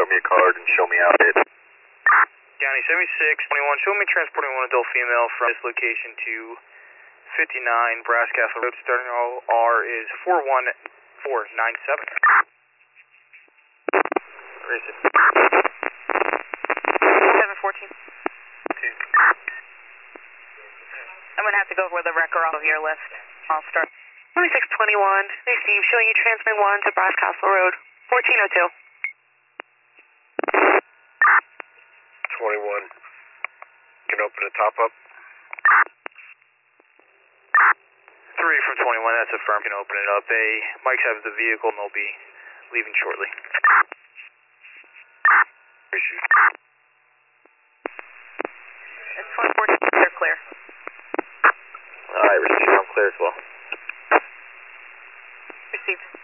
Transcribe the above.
me a card and show me out it. County 7621, show me transporting one adult female from this location to 59 Brass Castle Road. Starting R is 41497. Where is it? 714. I'm going to have to go over the wrecker off of your list. I'll start. 2621, receive, showing you transferring 1 to Brass Castle Road, 1402. 21. Can open the top up. 3 from 21, that's affirmed. Can open it up. Mike's has the vehicle and they'll be leaving shortly. Issue. It's 114, they're clear. Alright, receive, I'm clear as well. Received.